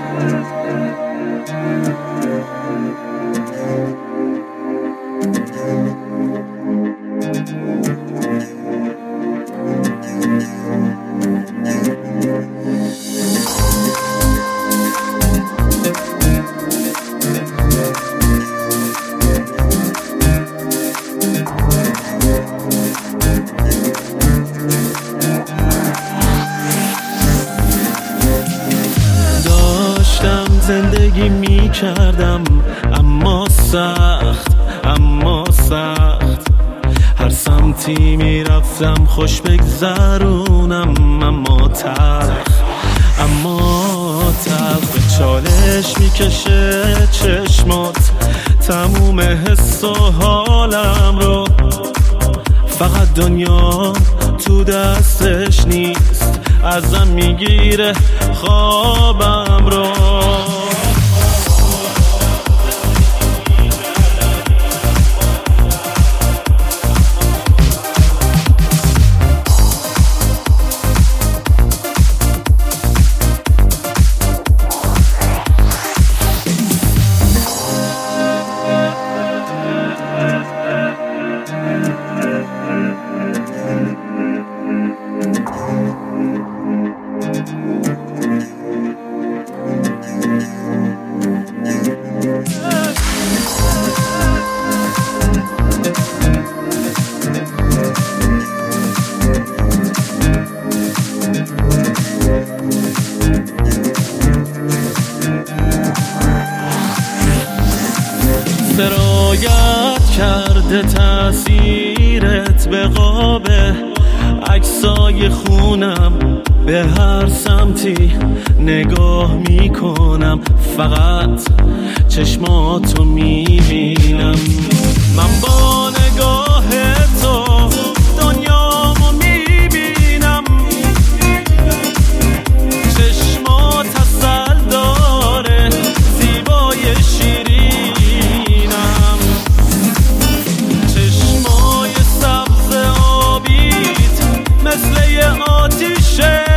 زندگی می کردم اما سخت هر سمتی می رفتم خوش بگذرونم اما تلخ به چالش می کشه چشمات تموم حس و حالم رو، فقط دنیا تو دستش نیست ازم میگیره خوابم رو. سرایت کرده تأثیرت به قاب عکسای خونم، به هر سمتی نگاه میکنم فقط چشماتو میبینم. من با نگاه تو دنیامو میبینم، چشمات اصل داره زیبای شیرینم، چشمای سبز آبیت مثل یه آتیشه